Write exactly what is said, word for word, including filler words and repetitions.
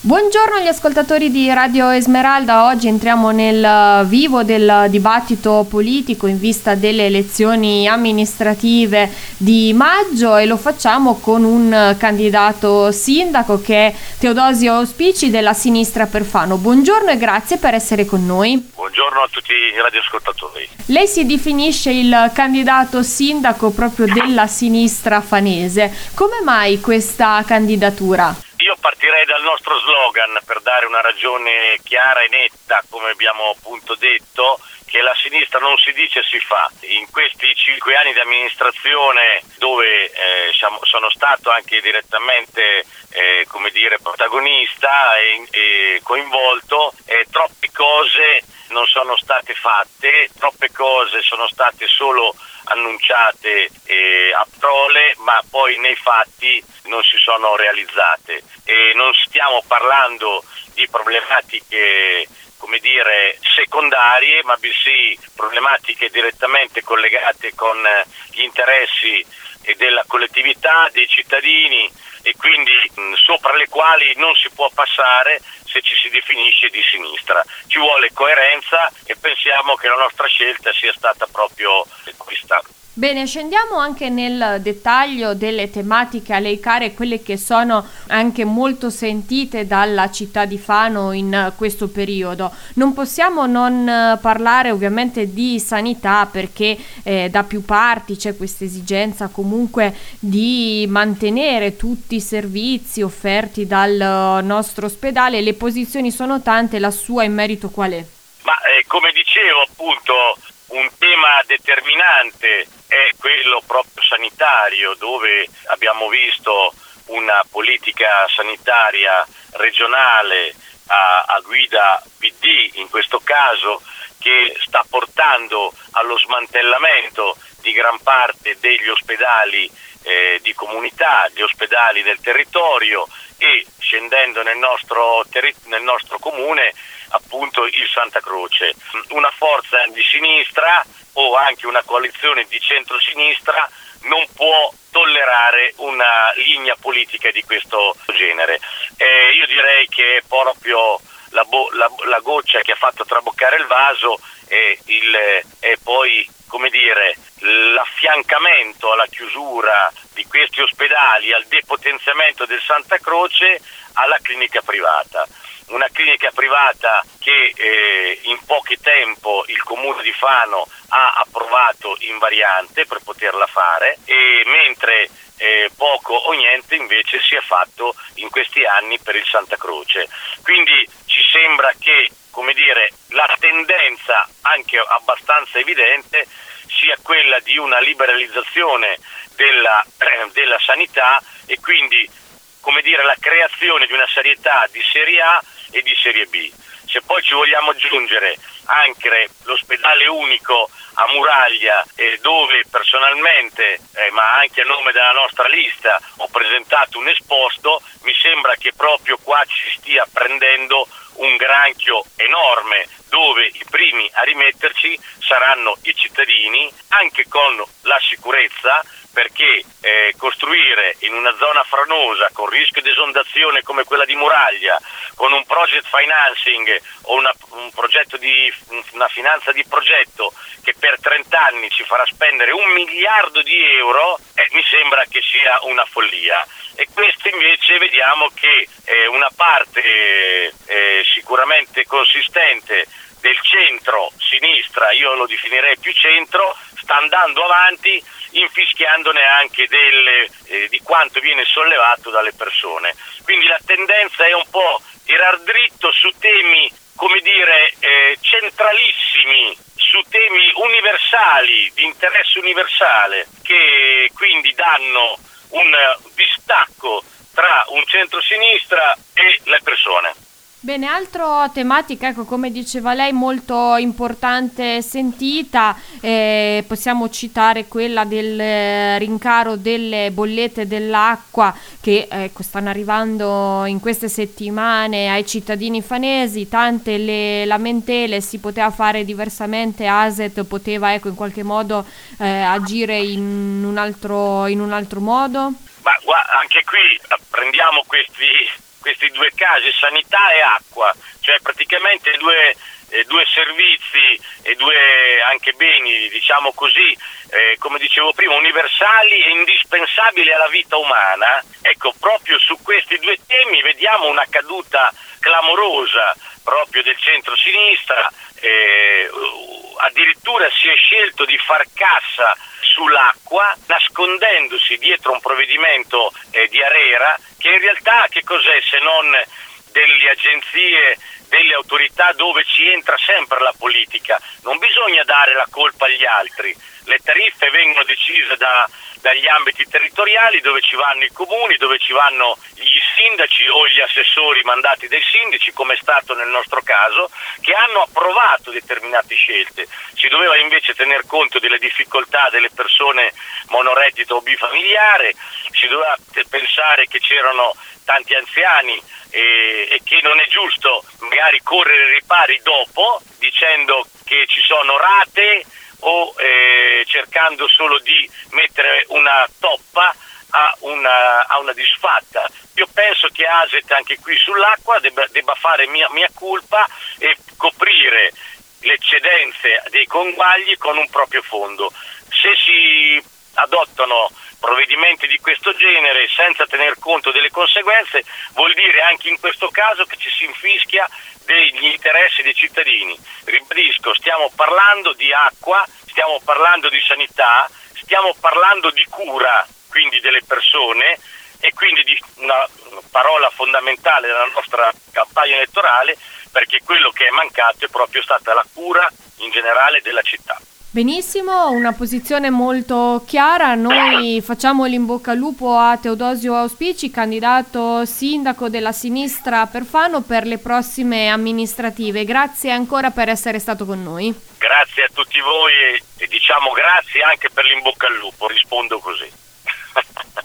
Buongiorno agli ascoltatori di Radio Esmeralda. Oggi entriamo nel vivo del dibattito politico in vista delle elezioni amministrative di maggio e lo facciamo con un candidato sindaco che è Teodosio Auspici della Sinistra per Fano. Buongiorno e grazie per essere con noi. Buongiorno a tutti i radioascoltatori. Lei si definisce il candidato sindaco proprio della sinistra fanese. Come mai questa candidatura? Io partirei dal nostro slogan per dare una ragione chiara e netta, come abbiamo appunto detto, che la sinistra non si dice, si fa. In questi cinque anni di amministrazione, dove eh, siamo, sono stato anche direttamente eh, come dire, protagonista e, e coinvolto, eh, troppe cose non sono state fatte, troppe cose sono state solo annunciate eh, a parole, ma poi nei fatti non si sono realizzate. E non stiamo parlando di problematiche, come dire, secondarie, ma bensì problematiche direttamente collegate con gli interessi della collettività, dei cittadini, e quindi mh, sopra le quali non si può passare se ci si definisce di sinistra. Ci vuole coerenza e pensiamo che la nostra scelta sia stata proprio questa. Bene, scendiamo anche nel dettaglio delle tematiche a lei care, quelle che sono anche molto sentite dalla città di Fano in questo periodo. Non possiamo non parlare ovviamente di sanità, perché eh, da più parti c'è questa esigenza comunque di mantenere tutti i servizi offerti dal nostro ospedale. Le posizioni sono tante, la sua in merito qual è? Ma eh, come dicevo appunto, un tema determinante è quello proprio sanitario, dove abbiamo visto una politica sanitaria regionale a, a guida P D in questo caso, che sta portando allo smantellamento di gran parte degli ospedali eh, di comunità, gli ospedali del territorio, e scendendo nel nostro, terri- nel nostro comune appunto il Santa Croce. Una forza di sinistra o anche una coalizione di centrosinistra non può tollerare una linea politica di questo genere. Eh, io direi che è proprio la, bo- la, la goccia che ha fatto traboccare il vaso è, il, è poi, come dire, l'affiancamento alla chiusura di questi ospedali, al depotenziamento del Santa Croce, alla clinica privata. Una clinica privata che eh, in poco tempo il comune di Fano ha approvato in variante per poterla fare, e mentre eh, poco o niente invece si è fatto in questi anni per il Santa Croce. Quindi ci sembra che, come dire, la tendenza anche abbastanza evidente sia quella di una liberalizzazione della, eh, della sanità, e quindi, come dire, la creazione di una sanità di serie A e di serie B. Se poi ci vogliamo aggiungere anche l'ospedale unico a Muraglia, eh, dove personalmente, eh, ma anche a nome della nostra lista, ho presentato un esposto, mi sembra che proprio qua ci stia prendendo un granchio enorme, dove i primi a rimetterci saranno i cittadini, anche con la sicurezza, perché eh, costruire in una zona franosa con rischio di esondazione come quella di Muraglia, con un project financing o una, un progetto di una finanza di progetto che per trenta anni ci farà spendere un miliardo di euro, eh, mi sembra che sia una follia. E questo invece vediamo che eh, una parte eh, sicuramente consistente del centro-sinistra, io lo definirei più centro, sta andando avanti infischiandone anche delle, eh, di quanto viene sollevato dalle persone. Quindi la tendenza è un po' tirar dritto su temi, come dire, eh, centralissimi, su temi universali, di interesse universale, che quindi danno un distacco tra un centro-sinistra e le persone. Bene, altra tematica, ecco, come diceva lei, molto importante e sentita, eh, possiamo citare quella del eh, rincaro delle bollette dell'acqua che ecco, stanno arrivando in queste settimane ai cittadini fanesi, tante le lamentele, si poteva fare diversamente, A S E T poteva ecco, in qualche modo eh, agire in un altro, in un altro modo? Ma guarda, anche qui prendiamo questi questi due casi, sanità e acqua, cioè praticamente due, eh, due servizi e due anche beni, diciamo così, eh, come dicevo prima, universali e indispensabili alla vita umana. Ecco, proprio su questi due temi vediamo una caduta clamorosa proprio del centro-sinistra, eh, addirittura si è scelto di far cassa sull'acqua nascondendosi dietro un provvedimento eh, di ARERA che in realtà che cos'è se non delle agenzie, delle autorità dove ci entra sempre la politica. Non bisogna dare la colpa agli altri, le tariffe vengono decise da, dagli ambiti territoriali dove ci vanno i comuni, dove ci vanno gli sindaci o gli assessori mandati dai sindaci, come è stato nel nostro caso, che hanno approvato determinate scelte. Si doveva invece tener conto delle difficoltà delle persone monoreddito o bifamiliare, si doveva pensare che c'erano tanti anziani e, e che non è giusto magari correre ai ripari dopo dicendo che ci sono rate o eh, cercando solo di mettere una toppa a una, a una disfatta. Io penso che Aset anche qui sull'acqua debba, debba fare mia, mia colpa e coprire le eccedenze dei conguagli con un proprio fondo. Se si adottano provvedimenti di questo genere senza tener conto delle conseguenze, vuol dire anche in questo caso che ci si infischia degli interessi dei cittadini. Ribadisco, stiamo parlando di acqua, stiamo parlando di sanità, stiamo parlando di cura, quindi delle persone, e quindi di una parola fondamentale della nostra campagna elettorale, perché quello che è mancato è proprio stata la cura in generale della città. Benissimo, una posizione molto chiara. Noi facciamo l'in bocca al lupo a Teodosio Auspici, candidato sindaco della sinistra per Fano per le prossime amministrative. Grazie ancora per essere stato con noi. Grazie a tutti voi e, e diciamo grazie anche per l'in bocca al lupo, rispondo così.